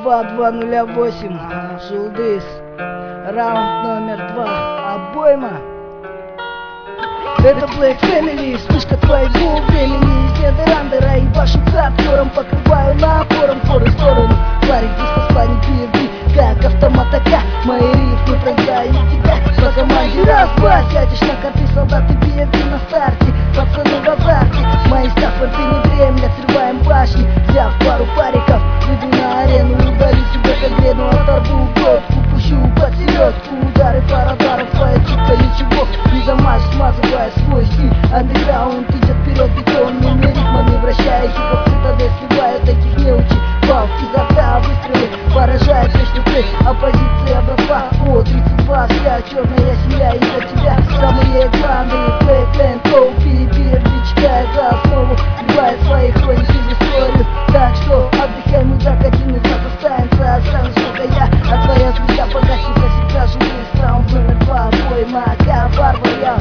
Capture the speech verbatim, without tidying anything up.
два два ноль восемь, Шулдис, раунд номер два, обойма. Это Black Family, вспышка твоего времени. Из недорандера и вашу хардкором покрываю напором хоры в сторону. Парень здесь по плане пи эф ди, как автомат АК. Мои рифмы пронзают тебя по команде раз-два. Сядешь на карты, солдаты би эф ди на старте. Пацаны в азарте, мои саппорты не дремлят. Срываем башни, взяв пару париков. Выйду на арену, удалю себя как грену. Оторву глотку, пущу под селедку. Удары пара ударов, твоя чутка ничего не замажь, смазывая свой стиль. Андеграунд идет вперед бетонными ритмами, вращая хип-хоп цитадель, сливая таких неучи. Бал изо рта, выстрелы поражают точно цель. Оппозиция образца, о, тридцать два, вся черная семья из-за тебя.